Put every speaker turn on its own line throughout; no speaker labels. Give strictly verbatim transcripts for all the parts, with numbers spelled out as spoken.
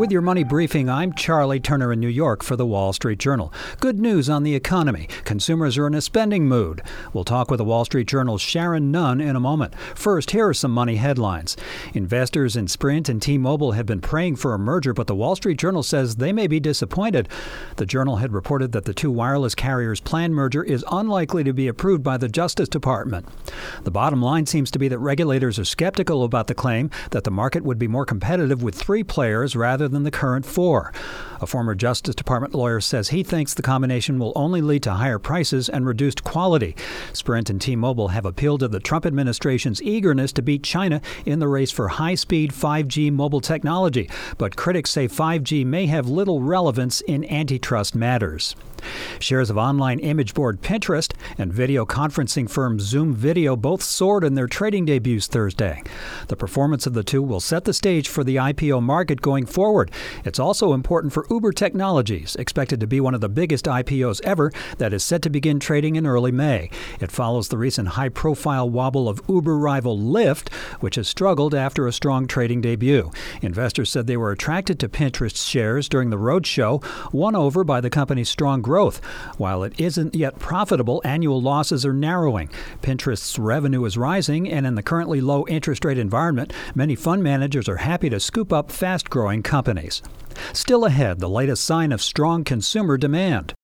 With your money briefing, I'm Charlie Turner in New York for the Wall Street Journal. Good news on the economy. Consumers are in a spending mood. We'll talk with the Wall Street Journal's Sharon Nunn in a moment. First, here are some money headlines. Investors in Sprint and T-Mobile have been praying for a merger, but the Wall Street Journal says they may be disappointed. The Journal had reported that the two wireless carriers' planned merger is unlikely to be approved by the Justice Department. The bottom line seems to be that regulators are skeptical about the claim that the market would be more competitive with three players rather than the current four. A former Justice Department lawyer says he thinks the combination will only lead to higher prices and reduced quality. Sprint and T-Mobile have appealed to the Trump administration's eagerness to beat China in the race for high-speed five G mobile technology, but critics say five G may have little relevance in antitrust matters. Shares of online image board Pinterest and video conferencing firm Zoom Video both soared in their trading debuts Thursday. The performance of the two will set the stage for the I P O market going forward. It's also important for Uber Technologies, expected to be one of the biggest I P Os ever, that is set to begin trading in early May. It follows the recent high-profile wobble of Uber rival Lyft, which has struggled after a strong trading debut. Investors said they were attracted to Pinterest shares during the roadshow, won over by the company's strong growth. While it isn't yet profitable, annual losses are narrowing. Pinterest's revenue is rising, and in the currently low interest rate environment, many fund managers are happy to scoop up fast-growing companies. Still ahead, the latest sign of strong consumer demand.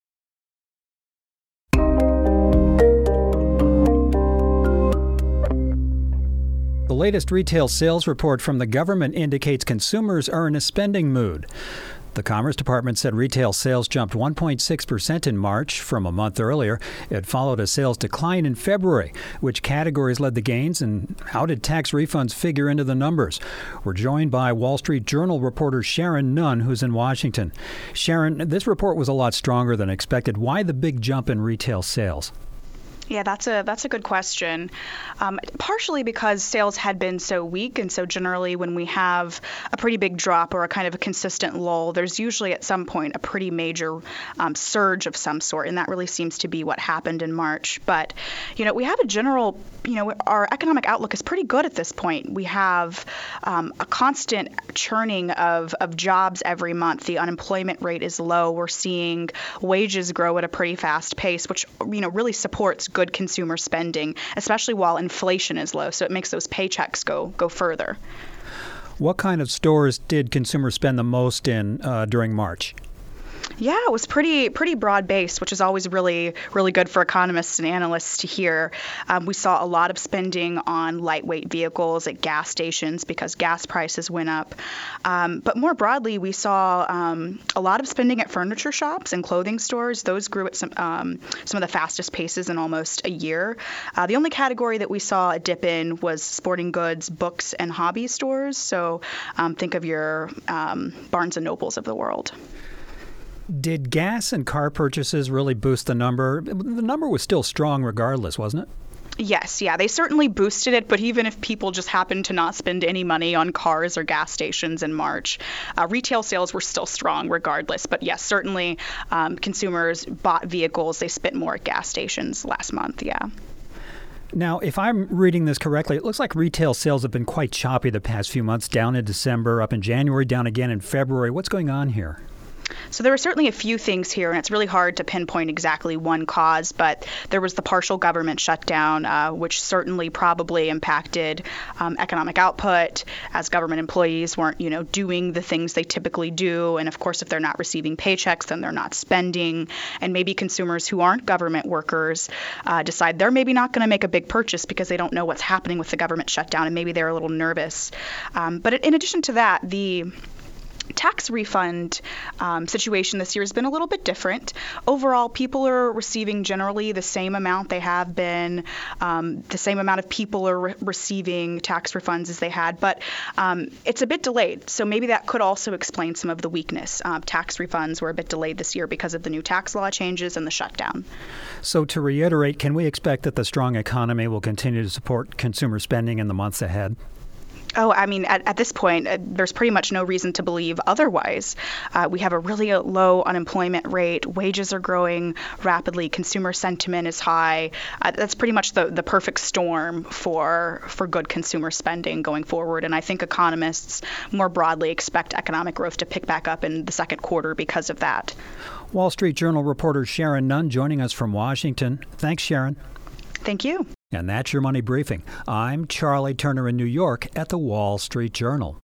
The latest retail sales report from the government indicates consumers are in a spending mood. The Commerce Department said retail sales jumped one point six percent in March from a month earlier. It followed a sales decline in February. Which categories led the gains, and how did tax refunds figure into the numbers? We're joined by Wall Street Journal reporter Sharon Nunn, who's in Washington. Sharon, this report was a lot stronger than expected. Why the big jump in retail sales?
Yeah, that's a that's a good question. Um, partially because sales had been so weak, and so generally when we have a pretty big drop or a kind of a consistent lull, there's usually at some point a pretty major um, surge of some sort, and that really seems to be what happened in March. But, you know, we have a general, you know, our economic outlook is pretty good at this point. We have um, a constant churning of, of jobs every month. The unemployment rate is low. We're seeing wages grow at a pretty fast pace, which, you know, really supports good good consumer spending, especially while inflation is low. So it makes those paychecks go go further.
What kind of stores did consumers spend the most in uh, during March?
Yeah, it was pretty pretty broad-based, which is always really, really good for economists and analysts to hear. Um, we saw a lot of spending on lightweight vehicles at gas stations because gas prices went up. Um, but more broadly, we saw um, a lot of spending at furniture shops and clothing stores. Those grew at some um, some of the fastest paces in almost a year. Uh, the only category that we saw a dip in was sporting goods, books, and hobby stores. So um, think of your um, Barnes and Nobles of the world.
Did gas and car purchases really boost the number? The number was still strong regardless, wasn't it?
Yes, yeah, they certainly boosted it, but even if people just happened to not spend any money on cars or gas stations in March, uh, retail sales were still strong regardless. But yes, certainly um, consumers bought vehicles. They spent more at gas stations last month, yeah.
Now, if I'm reading this correctly, it looks like retail sales have been quite choppy the past few months, down in December, up in January, down again in February. What's going on here?
So there were certainly a few things here, and it's really hard to pinpoint exactly one cause, but there was the partial government shutdown, uh, which certainly probably impacted um, economic output as government employees weren't, you know, doing the things they typically do. And of course, if they're not receiving paychecks, then they're not spending. And maybe consumers who aren't government workers uh, decide they're maybe not going to make a big purchase because they don't know what's happening with the government shutdown, and maybe they're a little nervous. Um, but in addition to that, the tax refund um, situation this year has been a little bit different. Overall, people are receiving generally the same amount they have been. Um, the same amount of people are re- receiving tax refunds as they had, but um, it's a bit delayed. So maybe that could also explain some of the weakness. Uh, tax refunds were a bit delayed this year because of the new tax law changes and the shutdown.
So to reiterate, can we expect that the strong economy will continue to support consumer spending in the months ahead?
Oh, I mean, at, at this point, uh, there's pretty much no reason to believe otherwise. Uh, we have a really low unemployment rate. Wages are growing rapidly. Consumer sentiment is high. Uh, that's pretty much the, the perfect storm for for good consumer spending going forward. And I think economists more broadly expect economic growth to pick back up in the second quarter because of that.
Wall Street Journal reporter Sharon Nunn joining us from Washington. Thanks, Sharon.
Thank you.
And that's your Money Briefing. I'm Charlie Turner in New York at the Wall Street Journal.